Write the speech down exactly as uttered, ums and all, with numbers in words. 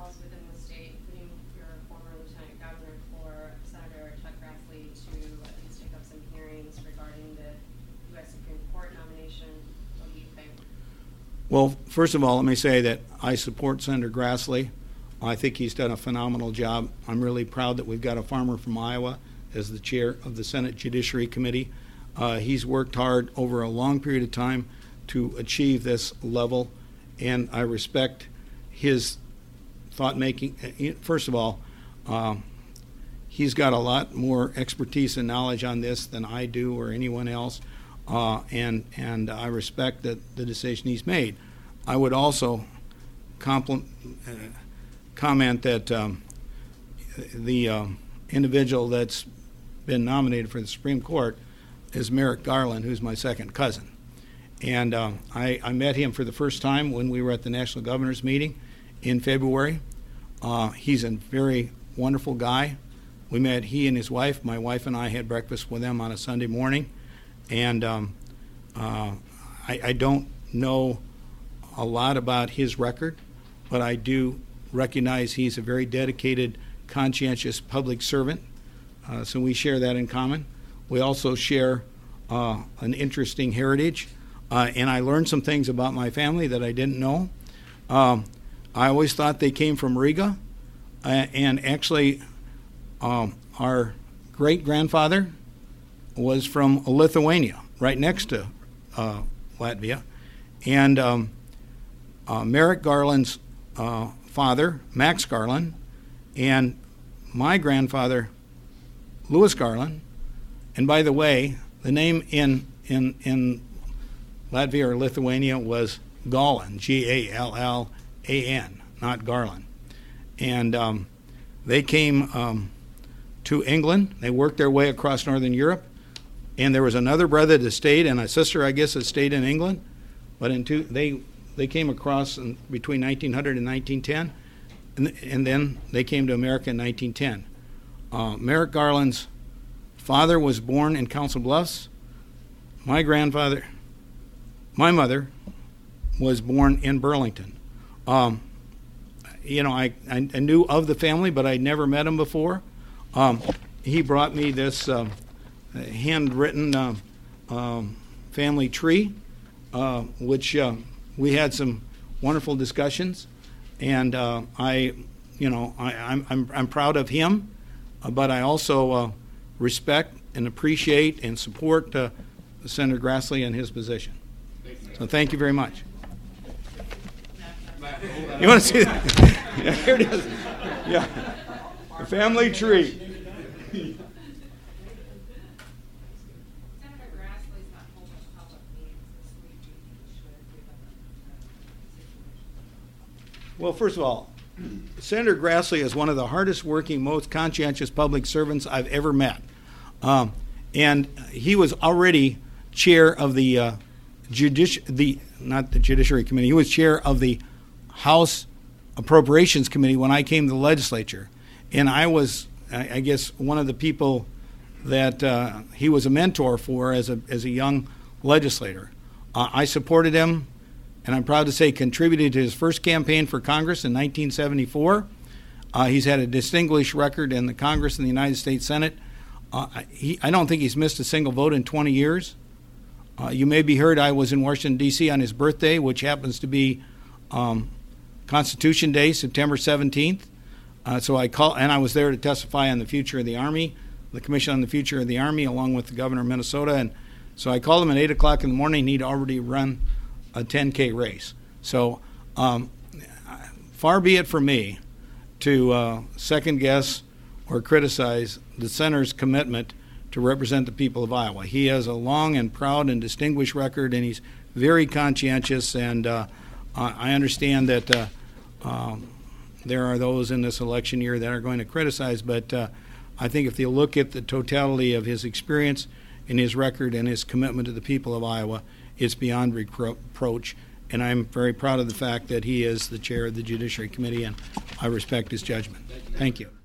calls within the state, including your former lieutenant governor, for Senator Chuck Grassley to at least take up some hearings regarding the U S Supreme Court nomination. What do you think? Well, first of all, let me say that I support Senator Grassley. I think he's done a phenomenal job. I'm really proud that we've got a farmer from Iowa as the chair of the Senate Judiciary Committee. Uh, he's worked hard over a long period of time to achieve this level, and I respect his thought-making. First of all, um, he's got a lot more expertise and knowledge on this than I do or anyone else, uh, and and I respect that the decision he's made. I would also compliment, uh, comment that um, the um, individual that's been nominated for the Supreme Court is Merrick Garland, who's my second cousin. And uh, I, I met him for the first time when we were at the National Governors Meeting in February. Uh, he's a very wonderful guy. We met, he and his wife. My wife and I had breakfast with them on a Sunday morning. And um, uh, I, I don't know a lot about his record, but I do recognize he's a very dedicated, conscientious public servant. Uh, so we share that in common. We also share uh, an interesting heritage, uh, and I learned some things about my family that I didn't know. Um, I always thought they came from Riga, uh, and actually um, our great-grandfather was from Lithuania, right next to uh, Latvia. And um, uh, Merrick Garland's uh, father, Max Garland, and my grandfather, Louis Garland. And by the way, the name in in in Latvia or Lithuania was Gallan, G A L L A N, not Garland. And um, they came um, to England. They worked their way across Northern Europe. And there was another brother that stayed, and a sister, I guess, that stayed in England. But in two, they they came across in, between nineteen hundred and nineteen ten, and, and then they came to America in nineteen ten. Uh, Merrick Garland's father was born in Council Bluffs. My grandfather, my mother, was born in Burlington. Um, you know, I, I, I knew of the family, but I'd never met him before. Um, he brought me this uh, handwritten uh, um, family tree, uh, which uh, we had some wonderful discussions, and uh, I, you know, I, I'm, I'm I'm proud of him. Uh, but I also uh, respect and appreciate and support uh, Senator Grassley and his position. So thank you very much. You want to see that? Yeah, here it is. Yeah, the family tree. Senator Grassley's not holding public meetings this week. Do you think he should give up the situation? Well, first of all, Senator Grassley is one of the hardest working, most conscientious public servants I've ever met. Um, and he was already chair of the uh, judici- the not the Judiciary Committee. He was chair of the House Appropriations Committee when I came to the legislature. And I was, I, I guess, one of the people that uh, he was a mentor for as a as a young legislator. Uh, I supported him, and I'm proud to say contributed to his first campaign for Congress in nineteen seventy-four. Uh, he's had a distinguished record in the Congress and the United States Senate. Uh, he, I don't think he's missed a single vote in twenty years. Uh, you may be heard I was in Washington, D C on his birthday, which happens to be um, Constitution Day, September seventeenth. Uh, so I call, and I was there to testify on the future of the Army, the Commission on the Future of the Army, along with the governor of Minnesota. And so I called him at eight o'clock in the morning. He'd already run a ten K race. So um, far be it from me to uh, second guess or criticize the senator's commitment to represent the people of Iowa. He has a long and proud and distinguished record, and he's very conscientious. And uh, I understand that uh, um, there are those in this election year that are going to criticize, but uh, I think if you look at the totality of his experience and his record and his commitment to the people of Iowa, it's beyond reproach. And I'm very proud of the fact that he is the chair of the Judiciary Committee, and I respect his judgment. Thank you.